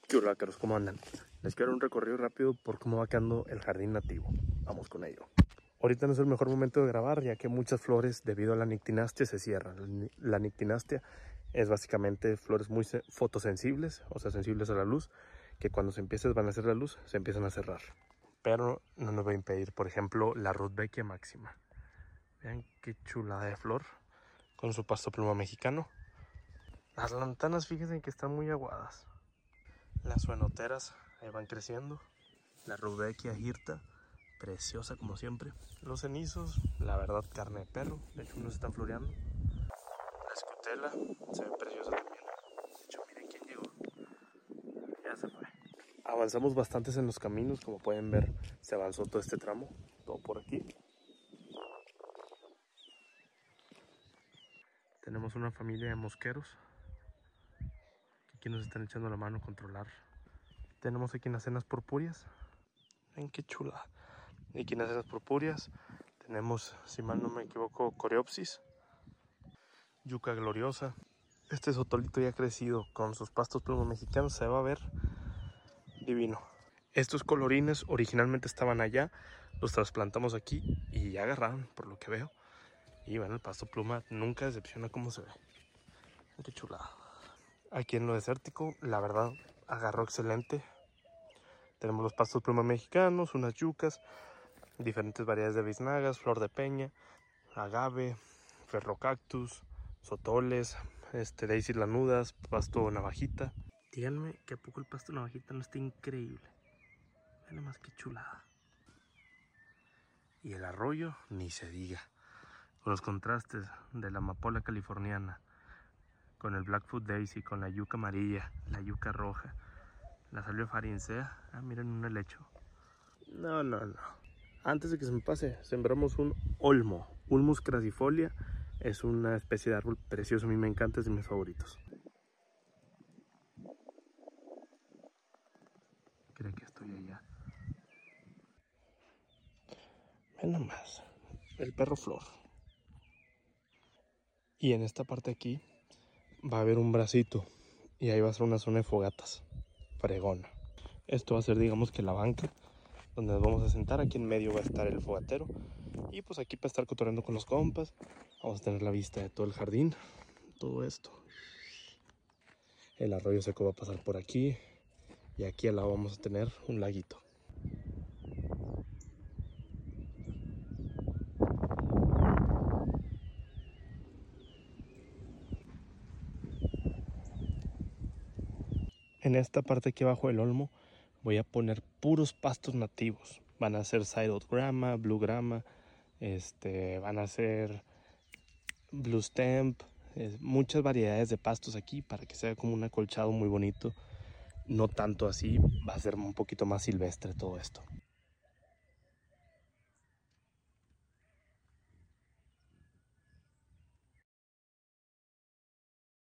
¿Qué hola, caros? ¿Cómo andan? Les quiero dar un recorrido rápido por cómo va quedando el jardín nativo. Vamos con ello. Ahorita no es el mejor momento de grabar, ya que muchas flores, debido a la nictinastia, se cierran. La nictinastia es básicamente flores muy fotosensibles, o sea, sensibles a la luz, que cuando se empieza a desvanecer la luz, se empiezan a cerrar. Pero no nos va a impedir, por ejemplo, la Rudbeckia máxima. Vean qué chulada de flor, con su pasto pluma mexicano. Las lantanas, fíjense que están muy aguadas. Las suenoteras ahí van creciendo. La Rudbeckia hirta, preciosa como siempre. Los cenizos, la verdad, carne de perro. De hecho, unos están floreando. La escutela se ve preciosa también. De hecho, miren quién llegó. Ya se fue. Avanzamos bastantes en los caminos. Como pueden ver, se avanzó todo este tramo. Todo por aquí. Tenemos una familia de mosqueros que aquí nos están echando la mano a controlar. Tenemos equinacenas purpúreas. Ven qué chula. Equinacenas purpúreas. Tenemos, si mal no me equivoco, coreopsis. Yuca gloriosa. Este sotolito ya crecido con sus pastos pluma mexicanos se va a ver divino. Estos colorines originalmente estaban allá, los trasplantamos aquí y ya agarraron, por lo que veo. Y bueno, el pasto pluma nunca decepciona cómo se ve. Qué chulada. Aquí en lo desértico, la verdad, agarró excelente. Tenemos los pastos pluma mexicanos, unas yucas, diferentes variedades de biznagas, flor de peña, agave, ferrocactus, sotoles, daisy lanudas, pasto navajita. Díganme que a poco el pasto navajita no está increíble. Vean nomás qué chulada. Y el arroyo, ni se diga. Con los contrastes de la amapola californiana, con el Blackfoot Daisy, con la yuca amarilla, la yuca roja, la salvia farincea. Ah, miren un helecho. No. Antes de que se me pase, sembramos un olmo. Ulmus crassifolia. Es una especie de árbol precioso, a mí me encanta, es de mis favoritos. Creo que estoy allá. Ven nomás, el perro flor. Y en esta parte aquí va a haber un bracito y ahí va a ser una zona de fogatas. Fregona. Esto va a ser, digamos que la banca donde nos vamos a sentar. Aquí en medio va a estar el fogatero. Y pues aquí para estar cotorreando con los compas. Vamos a tener la vista de todo el jardín. Todo esto. El arroyo seco va a pasar por aquí. Y aquí al lado vamos a tener un laguito. En esta parte aquí abajo del olmo voy a poner puros pastos nativos. Van a ser Sided grama, Blue grama, van a ser Blue Stemp, muchas variedades de pastos aquí para que sea como un acolchado muy bonito. No tanto así, va a ser un poquito más silvestre todo esto.